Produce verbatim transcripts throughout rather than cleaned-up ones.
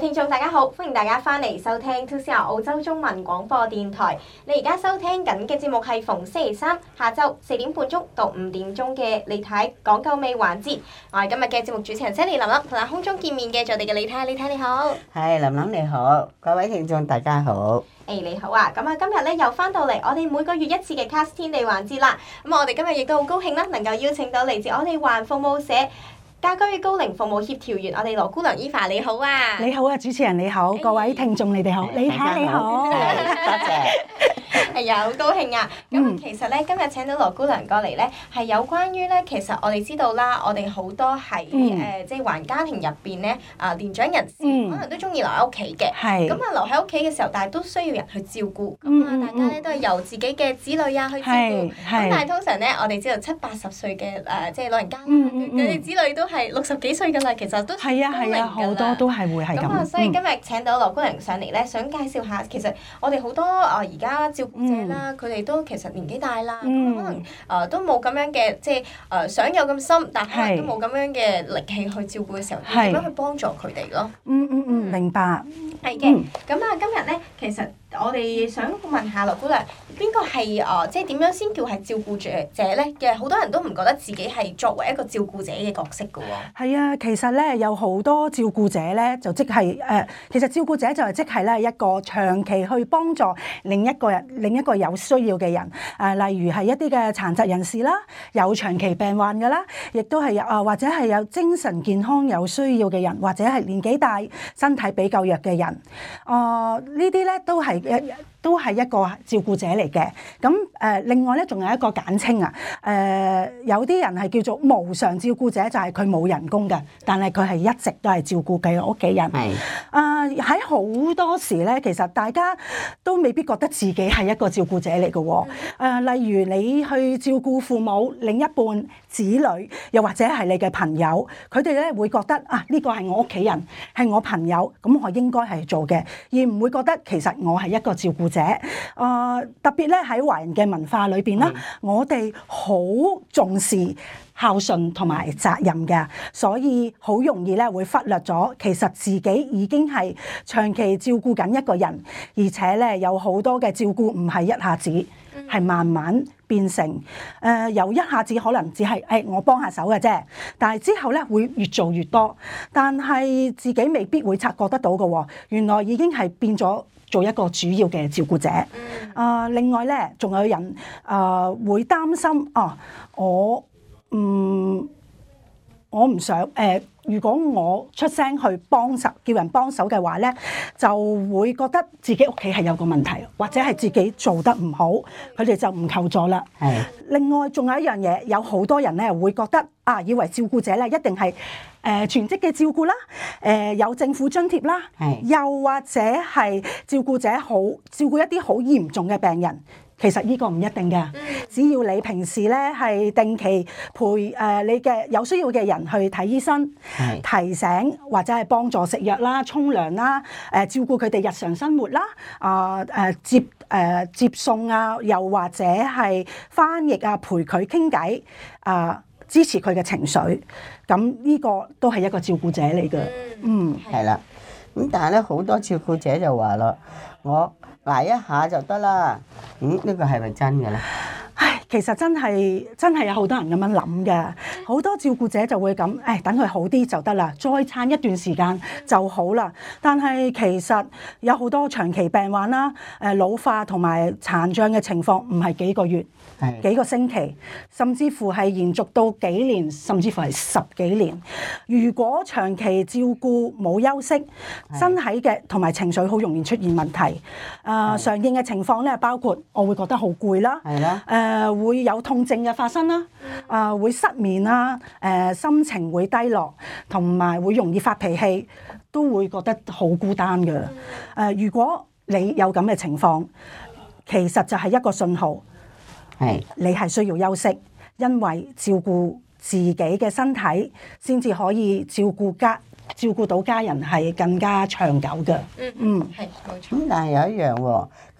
聽眾大家好，歡迎大家翻嚟收聽 two C R 澳洲中文廣播電台。你而家收聽緊嘅節目係逢星期三下晝四點半鐘到五點鐘嘅李太講究味環節。我係今日嘅節目主持人 Sally 林林，同喺空中見面嘅就我哋嘅李太，李太你好。 係林林你好，各位聽眾大家好。 誒、hey, 你好啊，咁啊今日咧又翻到嚟我哋每個月一次嘅 Cast 天地環節啦。咁我哋今日亦都好高興啦，能夠邀請到嚟自我哋環服務社家居高齡服務協調員，我哋羅姑娘 Eva 你好啊！ 你好啊，主持人你好，各位聽眾你哋好，李太你好， 多謝。 係啊，好高興啊！咁、嗯、其實咧，今日請到羅姑娘過嚟咧，係有關於咧，其實我哋知道啦，我哋好多係誒、嗯呃，即係環家庭入邊咧，啊、呃、年長人士、嗯、可能都中意留喺屋企嘅。係是。咁啊，留喺屋企嘅時候，但係都需要人去照顧。咁啊、嗯，大家咧都係由自己嘅子女啊去照顧。咁但係通常咧，我哋知道七八十歲嘅誒，即係老人家，佢哋、嗯嗯、子女都係六十幾歲㗎啦，其實都係啊係啊，好多都係會係咁。咁啊， 所以今日請到羅姑娘上嚟咧，想介紹下，其實我哋好多啊而家照顧者啦，佢哋、嗯、都其實年紀大啦，咁、嗯、可能誒、呃、都冇咁樣嘅，即係誒、呃、想有咁深，但可能都冇咁樣嘅力氣去照顧嘅時候，點是樣去幫助佢哋咯？ 嗯嗯嗯，明白。 係嘅，咁啊、嗯、今日咧，其實我哋想問下羅姑娘，邊個係誒即係點樣先叫係照顧者者咧？嘅好多人都唔覺得自己係作為一個照顧者嘅角色㗎喎。 係啊，其實咧有好多照顧者咧，就即係誒、呃，其實照顧者就係即係咧一個長期去幫助另一個人、另一個有需要嘅人。誒、呃，例如係一啲嘅殘疾人士啦，有長期病患嘅啦，亦都係啊、呃，或者係有精神健康有需要嘅人，或者係年紀大、身體比較弱嘅人。啊、呃，呢啲咧都係一都係一個照顧者嚟嘅。咁誒、呃，另外咧仲有一個簡稱啊。誒、呃，有啲人係叫做無償照顧者，就係佢冇人工嘅，但係佢係一直都係照顧佢屋企人。係是。啊、呃，喺好多時咧，其實大家都未必覺得自己係一個照顧者嚟嘅喎。誒、呃，例如你去照顧父母、另一半、子女，又或者係你嘅朋友，佢哋咧會覺得啊，呢個係我屋企人，係我朋友，咁我應該係做嘅，而唔會覺得其實我係一個照顧者。誒、呃，特別咧喺華人嘅文化裏邊啦，嗯、我哋好重視孝順同埋責任嘅，所以好容易咧會忽略咗其實自己已經係長期照顧緊一個人，而且咧有好多嘅照顧唔係一下子，係慢慢變成誒、呃、由一下子可能只係誒、哎、我幫下手嘅啫，但係之後咧會越做越多，但係自己未必會察覺得到嘅喎，原來已經係變咗做一個主要嘅照顧者。啊、呃，另外咧仲有人啊、呃、會擔心啊，我嗯我唔想誒、呃，如果我出聲去幫手叫人幫手嘅話咧，就會覺得自己屋企係有個問題，或者係自己做得唔好，佢哋就唔求助啦。係。另外仲有一樣嘢，有好多人咧會覺得啊，以為照顧者咧一定係誒、呃、全職嘅照顧啦，誒、呃、有政府津貼啦，係。又或者係照顧者好照顧一啲好嚴重嘅病人。其實呢個唔一定嘅，只要你平時咧係定期陪誒、呃、你嘅有需要嘅人去睇醫生，是提醒或者係幫助食藥啦、沖涼啦、誒、呃、照顧佢哋日常生活啦、啊、呃、誒、呃、接誒、呃、接送啊，又或者係翻譯啊，陪佢傾偈啊，支持佢嘅情緒，咁呢個都係一個照顧者嚟嘅。嗯， 係啦。咁但係咧好多照顧者就話咯，我捱一下就得啦。嗯，呢個係咪真嘅咧？ 唉，其實真係真係有好多人咁樣諗嘅，好多照顧者就會咁，誒等佢好啲就得啦，再撐一段時間就好啦。但係其實有好多長期病患啦，誒老化同埋殘障嘅情況唔係幾個月、是幾個星期，甚至乎係延續到幾年，甚至乎係十幾年。如果長期照顧冇休息，是身體嘅同埋情緒好容易出現問題。啊、呃，是常見嘅情況咧，包括我會覺得好攰啦，誒的、呃、會有痛症嘅發生啦，啊、呃、會失眠啦，誒、呃、心情會低落，同埋會容易發脾氣，都會覺得好孤單嘅。誒、呃，如果你有咁嘅情況，其實就係一個信號。係，你係需要休息，因為照顧自己嘅身體，先至可以照顧家照顧到家人係更加長久嘅。嗯嗯，係冇錯。咁但係有一樣喎，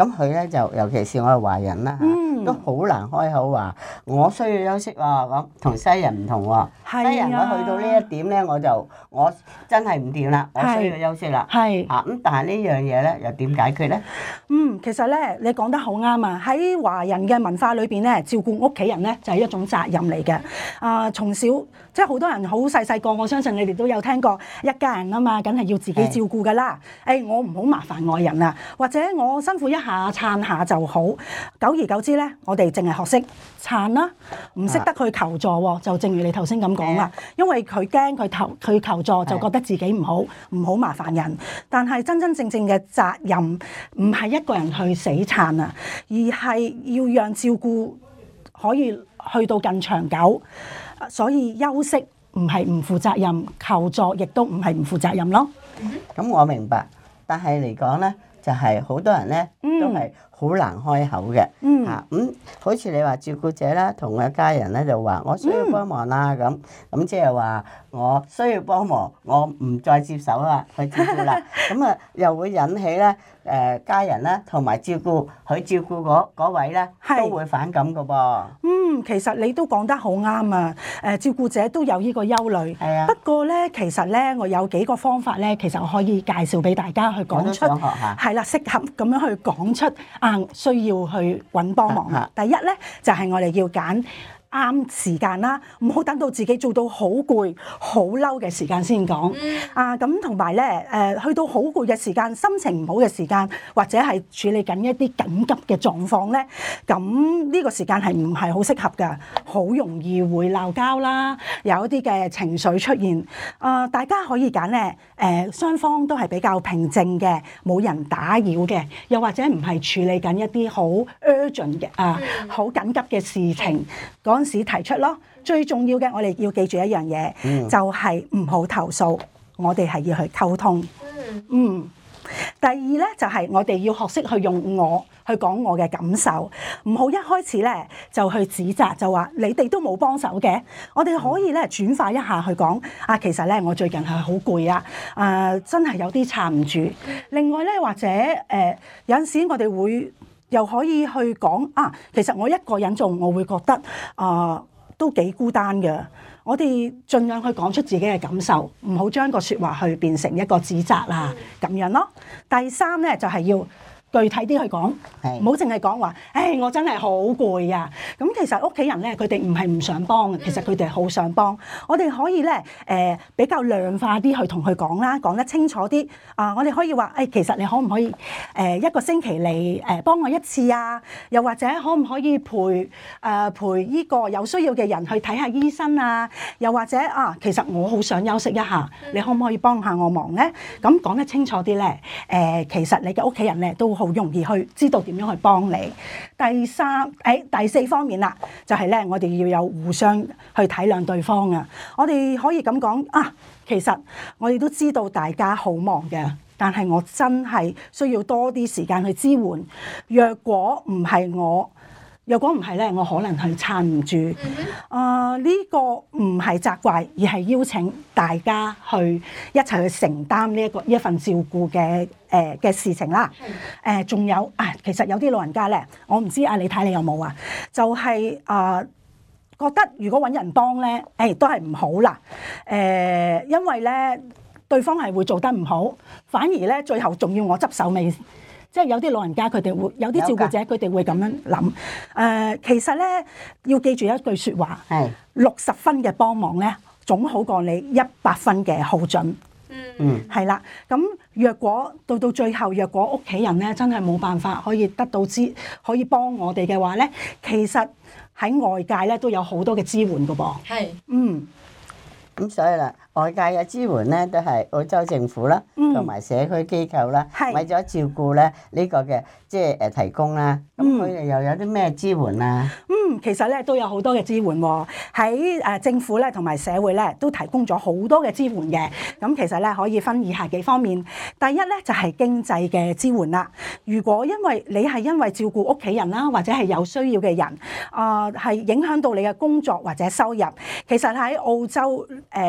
咁佢咧就尤其是我係華人啦嚇， 嗯都好難開口話我需要休息喎，咁同西人唔同喎。 係啊西人我去到呢一點咧，我就我真係唔掂啦，我需要休息啦。 係啊咁，但係呢樣嘢咧又點解決咧？ 嗯，其實咧你講得好啱啊！喺華人嘅文化裏邊咧，照顧屋企人咧就係一種責任嚟嘅。啊、從小即係好多人好細細個，我相信你哋都有聽過一家人啊嘛，梗係要自己照顧噶啦。誒、哎，我唔好麻煩外人啊，或者我辛苦一下撐下就好。久而久之咧，我哋淨係學識撐啦，唔識得去求助喎。就正如你頭先咁講啦，因為佢驚佢求佢求助就覺得自己唔好，唔好麻煩人。但係真真正正嘅責任唔係一個人去死撐啊，而係要讓照顧可以去到更長久。所以休息唔係唔負責任，求助亦都唔係唔負責任咯。 咁我明白，但係嚟講咧，就係好多人咧都係好難開口嘅。 嗯嚇咁，好似你話照顧者啦，同嘅家人咧就話我需要幫忙啦，咁咁即係話我需要幫忙，我唔再接手啦，去照顧啦，咁啊又會引起咧誒家人咧同埋照顧佢照顧嗰嗰位咧都會反感㗎噃。 嗯，其實你都講得好啱啊！誒，照顧者都有呢個憂慮。 係啊。 不過咧，其實咧，我有幾個方法咧，其實我可以介紹俾大家去講出。 我都想學下。 係啦，適合咁樣去講出啊，需要去揾幫忙。 啊第一咧，就係我哋要揀啱時間啦，唔好等到自己做到好攰、好嬲嘅時間先講。啊，咁同埋咧，誒，去到好攰嘅時間、心情唔好嘅時間，或者係處理緊一啲緊急嘅狀況咧，咁呢個時間係唔係好適合㗎？好容易會鬧交啦，有一啲嘅情緒出現。啊，大家可以揀咧，誒，雙方都係比較平靜嘅，冇人打擾嘅，又或者唔係處理緊一啲好 urgent 嘅啊，好緊急嘅事情嗰陣時提出咯。最重要嘅，我哋要記住一樣嘢， 嗯就係唔好投訴，我哋係要去溝通。嗯。第二咧就係、是、我哋要學識去用我去講我嘅感受，唔好一開始咧就去指責，就話你哋都冇幫手嘅。我哋可以咧轉化一下去講啊，其實咧我最近係好攰啊，啊真係有啲撐唔住。另外咧或者誒、呃、有陣時我哋會又可以去講啊，其實我一個人做我會覺得啊、呃、都幾孤單嘅。我哋盡量去講出自己嘅感受，唔好將個説話去變成一個指責啦，咁樣咯。第三咧就係要具體啲去講，唔好淨係講話，誒我真係好攰啊！咁其實屋企人咧，佢哋唔係唔想幫嘅，其實佢哋好想幫。我哋可以咧誒、呃、比較量化啲去同佢講啦，講得清楚啲。啊、呃，我哋可以話，誒、哎、其實你可唔可以誒、呃、一個星期嚟誒、呃、幫我一次啊？又或者可唔可以陪誒、呃、陪呢個有需要嘅人去睇下醫生啊？又或者啊，其實我好想休息一下，你可唔可以幫下我忙咧？咁講得清楚啲咧，誒、呃、其實你嘅屋企人咧都好容易去知道點樣去幫你。第三，誒、哎、第四方面啦，就係、是、咧，我哋要有互相去體諒對方啊。我哋可以咁講啊，其實我哋都知道大家好忙嘅，但係我真係需要多啲時間去支援。若果唔係我，若果唔係咧，我可能係撐唔住。啊、呃，呢、這個唔係責怪，而係邀請大家去一齊去承擔呢一個一份照顧嘅誒嘅事情啦。誒、呃，仲有啊，其實有啲老人家咧，我唔知啊，你睇你有冇啊？就係、是、啊、呃，覺得如果揾人幫咧，誒、哎、都係唔好啦。誒、呃，因為咧對方係會做得唔好，反而咧最後仲要我執手尾。即係有啲老人家佢哋會有啲照顧者佢哋會咁樣諗。誒、呃，其實咧要記住一句説話，係六十分嘅幫忙咧，總好過你一百分嘅耗盡。嗯，係啦。咁若果到到最後，若果屋企人咧真係冇辦法可以得到支，可以幫我哋嘅話咧，其實喺外界咧都有好多嘅支援㗎噃。係，嗯。 咁所以啦，外界嘅支援咧都係澳洲政府啦，同埋、嗯、社區機構啦，為咗照顧咧呢個嘅即係誒提供啦。咁佢哋又有啲咩支援啊？ 嗯，其實咧都有好多嘅支援喎、哦。喺誒政府咧同埋社會咧都提供咗好多嘅支援嘅。咁其實咧可以分以下幾方面。第一咧就係、是、經濟嘅支援啦。如果因為你係因為照顧屋企人啦，或者係有需要嘅人，啊、呃、係影響到你嘅工作或者收入，其實喺澳洲誒。呃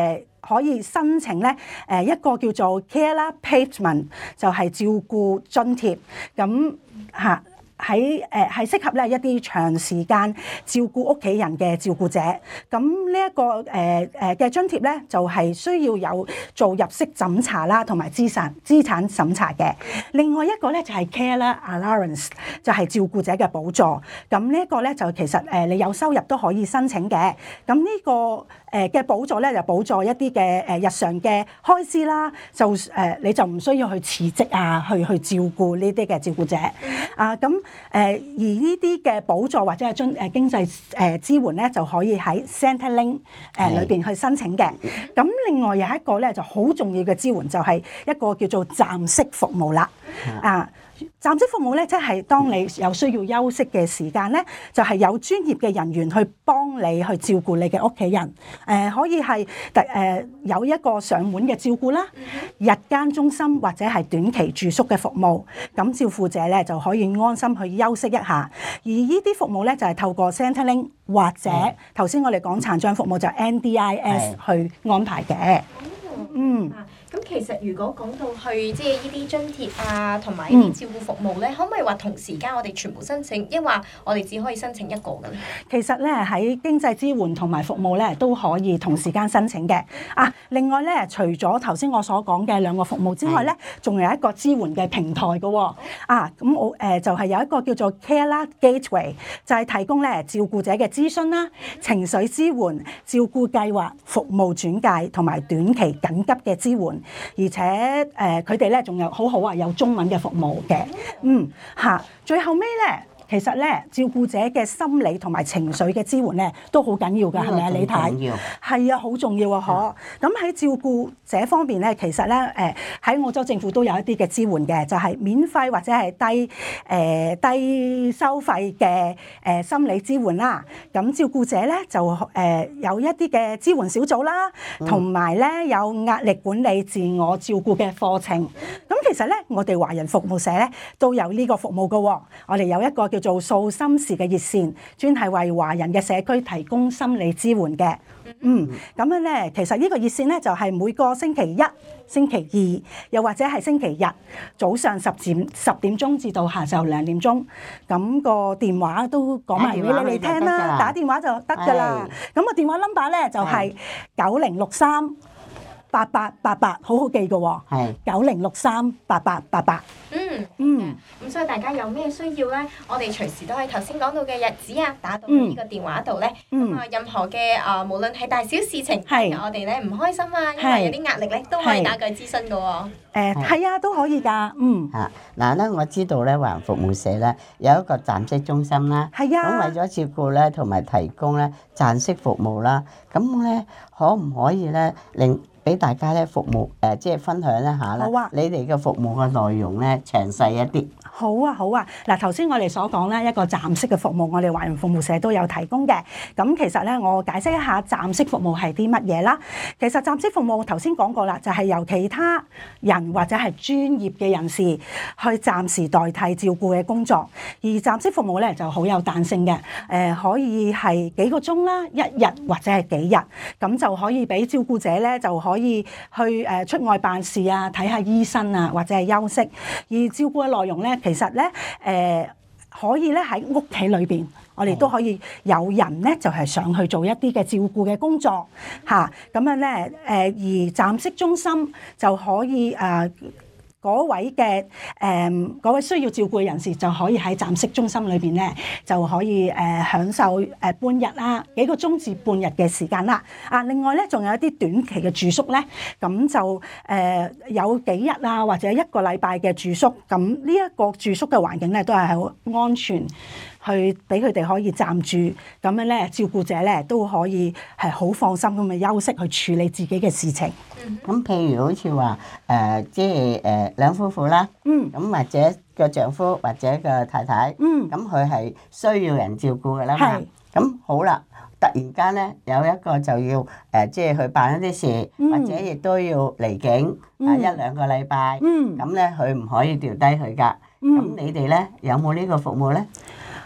可以申請咧誒一個叫做 Care Payment， 就係照顧津貼，咁嚇。喺誒係適合咧一啲長時間照顧屋企人嘅照顧者，咁呢一個誒誒嘅津貼咧就係、是、需要有做入息審查啦，同埋資產資產審查嘅。另外一個咧就係、是、Care Allowance， 就係照顧者嘅補助。咁呢一個咧就其實誒你有收入都可以申請嘅。咁呢、這個誒嘅補助咧就補助一啲嘅誒日常嘅開支啦，就誒、呃、你就唔需要去辭職啊，去去照顧呢啲嘅照顧者啊咁。誒而呢啲嘅補助或者係津誒經濟誒支援咧，就可以喺 Centrelink 誒裏邊去申請嘅。咁另外有一個咧就好重要嘅支援，就係一個叫做暫息服務啦。啊，暫息服務咧，即係當你有需要休息嘅時間咧，就係有專業嘅人員去幫你去照顧你嘅屋企人。誒可以係特誒有一個上門嘅照顧啦，日間中心或者係短期住宿嘅服務。咁照顧者咧就可以安心去休息一下。而呢啲服務咧就係透過 Centrelink 或者頭先我哋講殘障服務就 N D I S 去安排嘅。嗯。 咁其實如果講到去即係呢啲津貼啊，同埋呢啲照顧服務咧，嗯、可唔可以話同時間我哋全部申請，抑或我哋只可以申請一個嘅咧？ 其實咧喺經濟支援同埋服務咧都可以同時間申請嘅。啊，另外咧除咗頭先我所講嘅兩個服務之外咧，仲有一個支援嘅平台嘅喎。啊，咁我誒、呃、就係、是、有一個叫做 Care Gateway， 就係提供咧照顧者嘅諮詢啦、情緒支援、照顧計劃、服務轉介同埋短期緊急嘅支援。而且誒佢哋咧仲有好好啊，有中文嘅服務嘅，嗯嚇。最後尾咧，其實咧照顧者嘅心理同埋情緒嘅支援咧都好緊要㗎，係咪啊？李太？係啊，好重要啊！嗬。咁喺照顧者方面咧，其實咧誒喺澳洲政府都有一啲嘅支援嘅，就係、是、免費或者係低誒、呃、低收費嘅誒、呃、心理支援啦。咁照顧者咧就誒、呃、有一啲嘅支援小組啦，同埋咧有壓力管理自我照顧嘅課程。咁其實咧，我哋華人服務社咧都有呢個服務㗎喎。我哋有一個叫做訴心事嘅熱線，專係為華人嘅社區提供心理支援嘅。嗯，咁樣咧，其實呢個熱線咧就係每個星期一、星期二，又或者係星期日早上十點十點鐘至到下晝兩點鐘。咁個電話都講埋俾你哋聽啦，打電話就得㗎啦。咁個電話 number 咧就係九零六三八八八八，好好記㗎喎。係九零六三八八八八。 嗯嗯， 咁所以大家有咩需要咧，我哋隨時都可以頭先講到嘅日子啊，打到呢個電話度咧。咁啊，任何嘅啊，無論係大小事情，係我哋咧唔開心啊，因為有啲壓力咧，都可以打過去諮詢㗎喎。 誒係啊，都可以㗎。嗯。 嚇嗱咧，我知道咧，華人服務社咧有一個暫息中心啦。 係啊。 咁為咗照顧咧，同埋提供咧暫息服務啦，咁咧可唔可以咧令俾大家咧服務誒、呃，即係分享一下啦。 好啊， 你哋嘅服務嘅內容咧，詳細一啲。 好啊，好啊。嗱，頭先我哋所講咧一個暫息嘅服務，我哋華人服務社都有提供嘅。咁其實咧，我解釋一下暫息服務係啲乜嘢啦。其實暫息服務頭先講過啦，就係、是、由其他人或者係專業嘅人士去暫時代替照顧嘅工作。而暫息服務咧就好有彈性嘅，誒、呃、可以係幾個鐘啦，一日或者係幾日，咁就可以俾照顧者咧就可以去誒出外辦事啊，睇下醫生啊，或者係休息。而照顧嘅內容咧，其實咧誒、呃、可以咧喺屋企裏邊，我哋都可以有人咧就係、是、上去做一啲嘅照顧嘅工作嚇。咁、啊、樣咧誒、呃，而暫息中心就可以誒。呃嗰位嘅誒嗰位需要照顧嘅人士就可以喺暫息中心裏邊咧，就可以誒、呃、享受誒、呃、半日啦，幾個鐘至半日嘅時間啦。啊，另外咧仲有一啲短期嘅住宿咧，咁就誒、呃、有幾日啊，或者一個禮拜嘅住宿。咁呢一個住宿嘅環境咧，都係好安全，去俾佢哋可以暫住。咁樣咧，照顧者咧都可以係好放心咁去休息，去處理自己嘅事情。 咁譬如好似話誒，即係誒兩夫婦啦，咁、嗯、或者個丈夫或者個太太，咁佢係需要人照顧嘅啦嘛。咁好啦，突然間咧有一個就要誒、呃，即係去辦一啲事，嗯、或者亦都要離境啊、嗯、一兩個禮拜，咁咧佢唔可以掉低佢㗎。咁、嗯、你哋咧有冇呢個服務咧？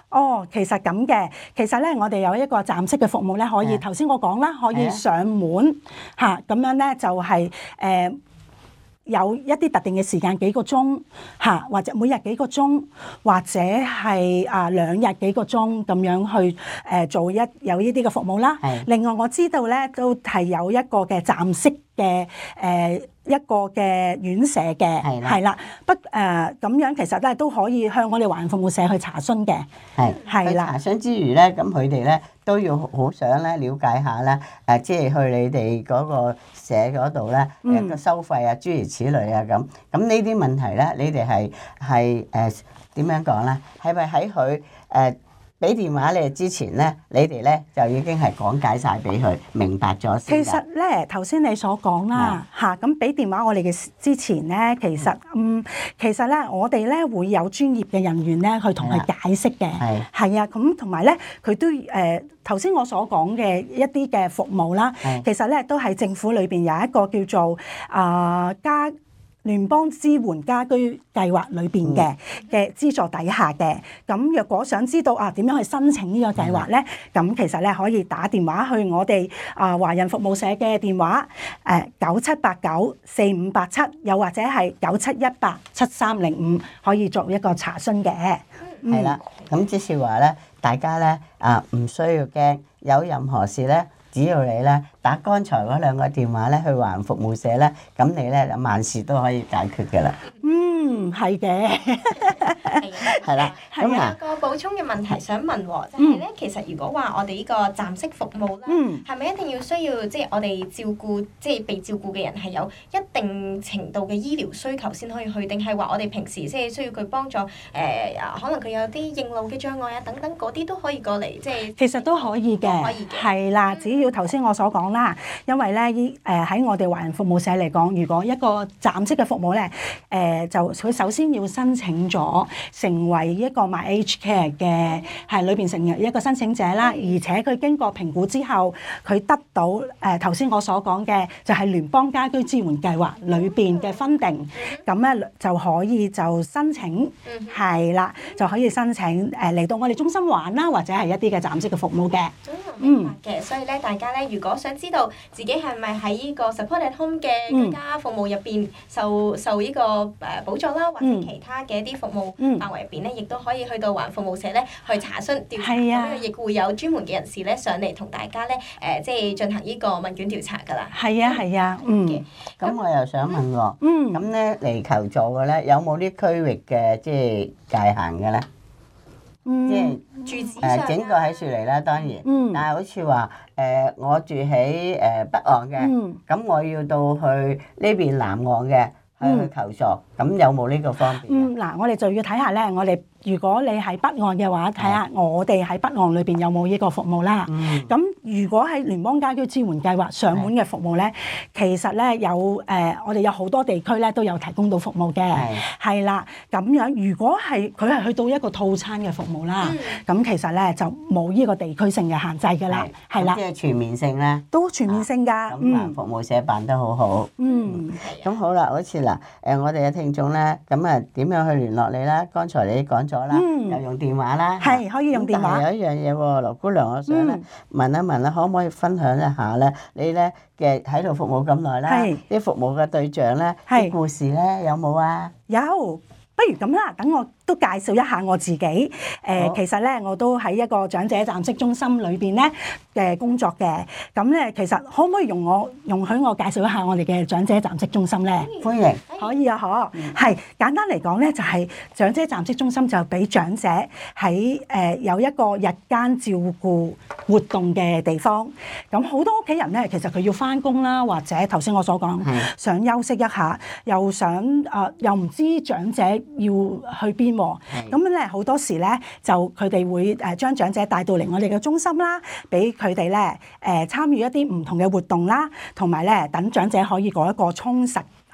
哦，其實咁嘅，其實咧，我哋有一個暫式嘅服務咧，可以頭先我講啦，可以上門嚇，咁樣咧就係誒有一啲特定嘅時間幾個鐘嚇，或者每日幾個鐘，或者係啊兩日幾個鐘咁樣去誒做一有呢啲嘅服務啦。另外我知道咧都係有一個嘅暫式嘅誒。一個嘅院舍嘅，係啦，不誒咁樣其實咧都可以向我哋華人服務社去查詢嘅， 係係啦。 查詢之餘咧，咁佢哋咧都要好想咧了解下咧，誒即係去你哋嗰個社嗰度咧誒個收費啊，諸如此類啊咁。咁呢啲問題咧，你哋係係誒點樣講咧？係咪喺佢誒？俾電話你之前咧，你哋咧就已經係講解晒俾佢，明白咗先。 其實咧，頭先你所講啦，嚇咁俾電話我哋嘅之前咧，其實嗯，其實咧我哋咧會有專業嘅人員咧去同佢解釋嘅，係係啊，咁同埋咧佢都誒頭先我所講嘅一啲嘅服務啦，其實咧都係政府裏邊有一個叫做啊家。聯邦支援家居計劃裏邊嘅嘅資助底下嘅，咁若果想知道啊點樣去申請呢個計劃咧，咁其實咧可以打電話去我哋啊華人服務社嘅電話誒九七八九四五八七，又或者係九七一八七三零五，可以作一個查詢嘅。 係啦，咁即是話咧，大家咧啊唔需要驚，有任何事咧。只要你咧打剛才嗰兩個電話咧去華人服務社咧，咁你咧萬事都可以解決嘅啦。 嗯，係嘅， 係啦。 咁有個補充嘅問題想問喎，就係咧，其實如果話我哋呢個暫式服務啦，係咪一定要需要即係我哋照顧即係被照顧嘅人係有一定程度嘅醫療需求先可以去，定係話我哋平時即係需要佢幫助誒？可能佢有啲認路嘅障礙啊等等嗰啲都可以過嚟，即係其實都可以嘅， 可以嘅， 係啦，只要頭先我所講啦，因為咧依誒喺我哋華人服務社嚟講，如果一個暫式嘅服務咧，誒、呃、就佢首先要申請咗成為一個 MyAgeCare 嘅係裏邊成為一個申請者啦，而且佢經過評估之後，佢得到誒頭先我所講嘅就係聯邦家居支援計劃裏邊嘅分定，咁咧就可以就申請係啦，就可以申請誒嚟到我哋中心玩啦，或者係一啲嘅暫式嘅服務嘅。 明白嘅，所以咧，大家咧，如果想知道自己係咪喺呢個 Support at Home 嘅居家服務入邊受受呢個誒補助啦，或者其他嘅一啲服務範圍入邊咧，亦都可以去到華人服務社咧去查詢調查，咁亦會有專門嘅人士咧上嚟同大家咧誒，即係進行呢個問卷調查㗎啦。 係啊，係啊，嗯。 咁我又想問喎， 嗯， 咁咧嚟求助嘅咧，有冇啲區域嘅即係界限嘅咧？ 嗯， 即係誒整個喺雪梨啦，當然，嗯、但係好似話誒，我住喺誒北岸嘅，咁、嗯、我要到去呢邊南岸嘅去去求助，咁、嗯、有冇呢個方面？ 嗯，嗱，我哋就要睇下咧，我哋。如果你喺北岸嘅話，睇下我哋喺北岸裏邊有冇呢個服務啦。咁、嗯、如果喺聯邦家居支援計劃上門嘅服務咧，其實咧有誒、呃，我哋有好多地區咧都有提供到服務嘅，係啦。咁樣如果係佢係去到一個套餐嘅服務啦，咁、嗯、其實咧就冇呢個地區性嘅限制㗎啦，係啦。即係全面性咧， 都全面性㗎。 咁啊，服務社辦得好好。嗯，咁、嗯、好啦，好似嗱誒，我哋嘅聽眾咧，咁啊點樣去聯絡你咧？剛才你講咗。嗯，又用電話啦， 係可以用電話。 有一樣嘢喎，羅姑娘，我想咧問一問啦，可唔可以分享一下咧？你咧嘅喺度服務咁耐啦，啲服務嘅對象咧，啲故事咧有冇啊？ 有，不如咁啦，等我都介紹一下我自己。誒、呃，其實咧我都喺一個長者暫息中心裏邊咧嘅工作嘅。咁咧，其實可唔可以容我容許我介紹一下我哋嘅長者暫息中心咧？ 歡迎， 可以啊，可係、嗯、簡單嚟講咧，就係、是、長者暫息中心就俾長者喺誒、呃、有一個日間照顧活動嘅地方。咁好多屋企人咧，其實佢要返工啦，或者頭先我所講想休息一下，又想誒、呃、又唔知長者要去邊。咁咧好多時咧就佢哋會誒將長者帶到嚟我哋嘅中心啦，俾佢哋咧誒參與一啲唔同嘅活動啦，同埋咧等長者可以過一個充實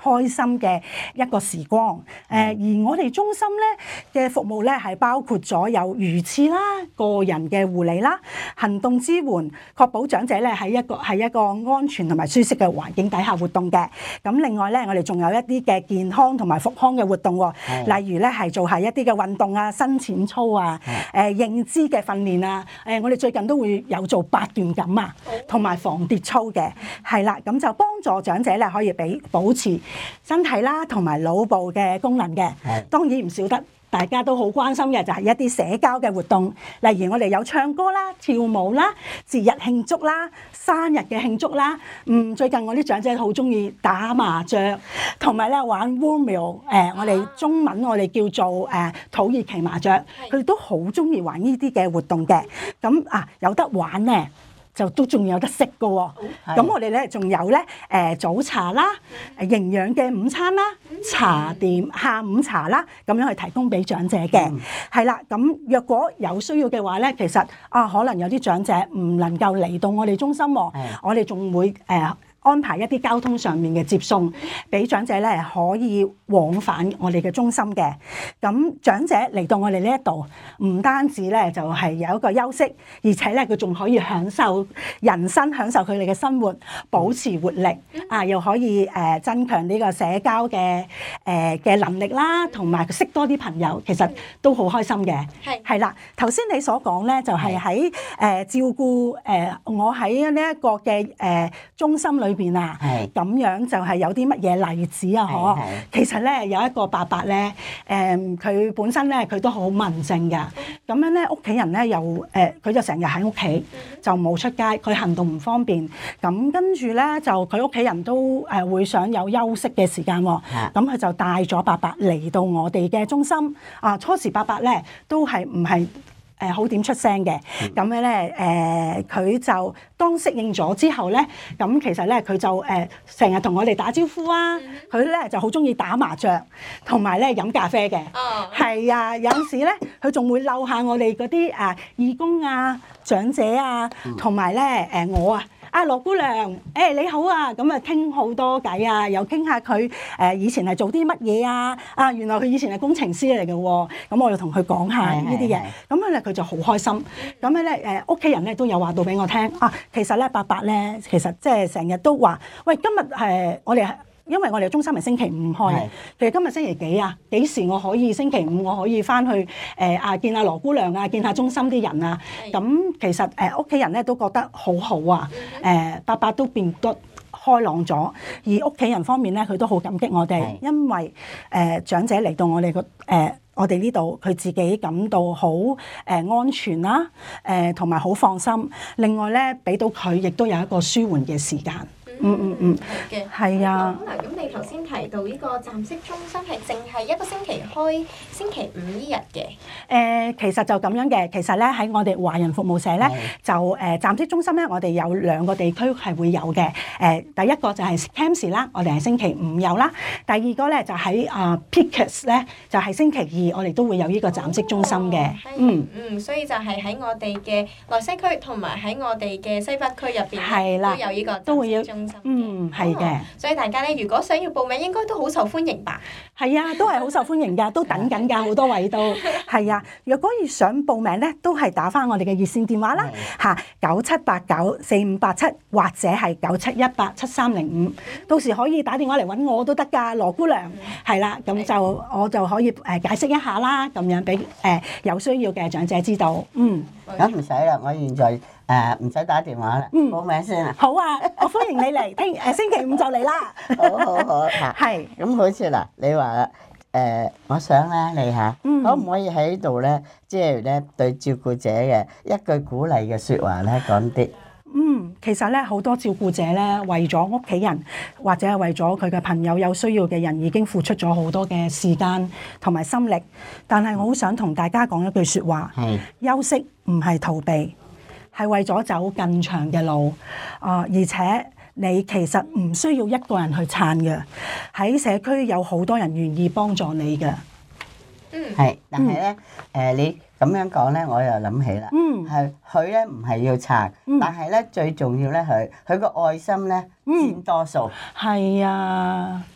開心嘅一個時光。誒、呃，而我哋中心咧嘅服務咧係包括咗有魚翅啦、個人嘅護理啦、行動支援，確保長者咧喺一個係一個安全同埋舒適嘅環境底下活動嘅。咁另外咧，我哋仲有一啲嘅健康同埋復康嘅活動喎，例如咧係做下一啲嘅運動啊、伸展操啊、誒、呃、認知嘅訓練啊。誒、呃，我哋最近都會有做八段錦啊，同埋防跌操嘅，係啦，咁就幫助長者咧可以俾保持身體啦同埋腦部嘅功能嘅。當然唔少得大家都好關心嘅就係一啲社交嘅活動，例如我哋有唱歌啦、跳舞啦、節日慶祝啦、生日嘅慶祝啦。嗯，最近我啲長者好中意打麻雀，同埋咧玩 Wordmill， 誒，我哋中文我哋叫做誒、呃、土耳其麻雀，佢哋都好中意玩呢啲嘅活動嘅。咁啊，有得玩咧，就都仲有得食噶喎。咁我哋咧仲有咧誒、呃、早茶啦、營養嘅午餐啦、茶點下午茶啦，咁樣去提供俾長者嘅。係啦、嗯，咁若果有需要嘅話咧，其實啊，可能有啲長者唔能夠嚟到我哋中心喎，嗯、我哋仲會誒、呃安排一啲交通上面嘅接送，俾長者咧可以往返我哋嘅中心嘅。咁長者嚟到我哋呢一度，唔單止咧就係有一個休息，而且咧佢仲可以享受人生，享受佢哋嘅生活，保持活力啊，又可以誒增強呢個社交嘅誒嘅能力啦，同埋識多啲朋友，其實都好開心嘅。係係啦，頭先你所講咧就係喺誒照顧誒我喺呢一個嘅誒中心裏邊啊，咁樣就係有啲乜嘢例子啊？嗬，其實咧有一個伯伯咧，誒佢本身咧佢都好文靜㗎，咁樣咧屋企人咧又誒佢就成日喺屋企就冇出街，佢行動唔方便，咁跟住咧就佢屋企人都誒會想有休息嘅時間喎，咁佢就帶咗伯伯嚟到我哋嘅中心啊。初時伯伯咧都係唔係誒好點出聲嘅，咁樣咧誒佢就當適應咗之後咧，咁其實咧佢就誒成日同我哋打招呼啊，佢咧就好中意打麻雀，同埋咧飲咖啡嘅，係、oh. 啊，有陣時咧佢仲會溜下我哋嗰啲誒義工啊、長者啊，同埋咧誒我啊。啊羅姑娘，誒、欸、你好啊，咁啊傾好多偈啊，又傾下佢誒以前係做啲乜嘢啊，啊原來佢以前係工程師嚟嘅喎，咁我又同佢講下呢啲嘢，咁樣咧佢就好開心，咁樣咧誒屋企人咧都有話到俾我聽，啊其實咧伯伯咧其實即係成日都話，喂今日誒、呃、我哋。因為我哋中心係星期五開，是其實今日星期幾啊？幾時我可以星期五我可以翻去誒啊、呃、見下羅姑娘啊，見下中心啲人啊？咁是其實誒屋企人咧都覺得好好啊，誒伯伯都變得開朗咗，而屋企人方面咧佢都好感激我哋，是因為誒、呃、長者嚟到我哋個誒我哋呢度，佢自己感到好誒、呃、安全啦，誒同埋好放心。另外咧俾到佢亦都有一個舒緩嘅時間。嗯嗯嗯， 嘅係啊。 嗱，咁你頭先提到呢個暫息中心係淨係一個星期開星期五呢日嘅？誒、 呃，其實就咁樣嘅。其實咧喺我哋華人服務社咧，的就誒、呃、暫息中心咧，我哋有兩個地區係會有嘅。誒、呃，第一個就係 Campsie 啦，我哋係星期五有啦。第二個咧就喺啊 Pickers 咧，就係、是、星期二，我哋都會有呢個暫息中心嘅。哦、嗯嗯，所以就係喺我哋嘅內西區同埋喺我哋嘅西北區入邊係啦，都有呢個暫息中心。 嗯，係嘅、哦， 所以大家咧，如果想要報名，應該都好受歡迎吧？ 係啊，都係好受歡迎㗎，都等緊㗎，好多位都係啊。如果要想報名咧，都係打返我哋嘅熱線電話啦，嚇九七八九四五八七或者係九七一八七三零五，到時可以打電話嚟揾我都得㗎，羅姑娘係啦，咁、嗯、就我就可以誒解釋一下啦，咁樣俾誒有需要嘅長者知道。嗯， 咁唔使啦，我現在。誒唔使打電話啦，報名先啊！ 好啊，我歡迎你嚟，聽誒星期五就嚟啦！ 好好好嚇，係咁好似嗱，你話啦誒，我想咧你嚇，可唔可以喺度咧，即係咧對照顧者嘅一句鼓勵嘅説話咧講啲？ 嗯，其實咧好多照顧者咧，為咗屋企人或者係為咗佢嘅朋友有需要嘅人，已經付出咗好多嘅時間同埋心力。但係我好想同大家講一句説話，係休息唔係逃避。係為咗走更長嘅路，啊、呃！而且你其實唔需要一個人去撐嘅，喺社區有好多人願意幫助你嘅。 嗯，係，但係咧，誒、嗯呃、你咁樣講咧，我又諗起啦。嗯，係佢咧唔係要撐，嗯、但係咧最重要咧，佢佢個愛心咧佔多數。 係、嗯、啊。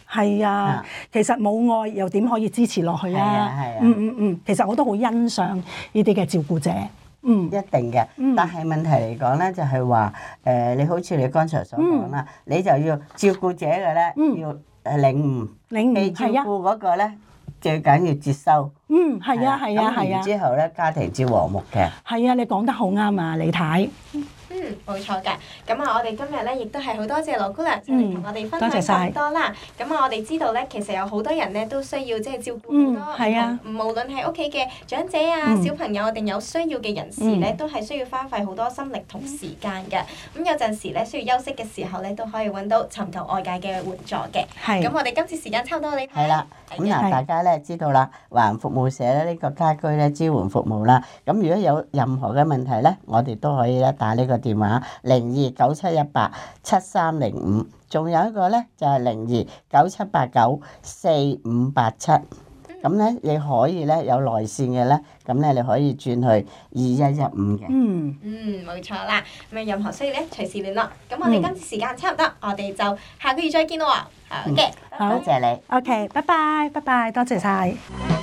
係啊， 啊其實冇愛又點可以支持落去係啊啊？ 係啊嗯嗯嗯，其實我都好欣賞呢啲嘅照顧者。嗯一定嘅， 嗯但係問題嚟講咧，就係話誒，你好似你剛才所講啦，你就要照顧者嘅咧， 嗯要誒領悟， 領被照悟係啊， 顧嗰個咧，最緊要接收。 嗯係啊係啊咁然係啊， 之後咧，家庭至和睦嘅。 係啊，你講得好啱啊，李太。 嗯，冇錯㗎。咁啊，我哋今日咧亦都係好多謝羅姑娘上嚟同我哋分享多謝晒咁多啦。咁啊，我哋知道咧，其實有好多人咧都需要即係照顧嗯好多係啊唔同無論係屋企嘅長者啊、 嗯小朋友定有需要嘅人士咧，都係需要花費好多心力同時間嘅。咁有陣時咧，需要休息嘅時候咧，都可以揾到尋求外界嘅援助嘅。 係咁我哋今次時間差唔多，你睇係啦，咁係啊嗱，大家咧知道啦，華人服務社咧呢個家居咧支援服務啦，咁如果有任何嘅問題咧，我哋都可以咧打呢個電話零二九七一八七三零五，仲有一個咧就係零二九七八九四五八七。咁咧你可以咧有內線嘅咧，咁咧你可以轉去二一一五嘅。 嗯嗯，冇錯啦。咁啊，任何需要咧，隨時聯絡。咁我哋今次時間差唔多，我哋就下個月再見咯喎。好嘅， 好多謝你。 ，OK，拜拜，拜拜，多謝晒。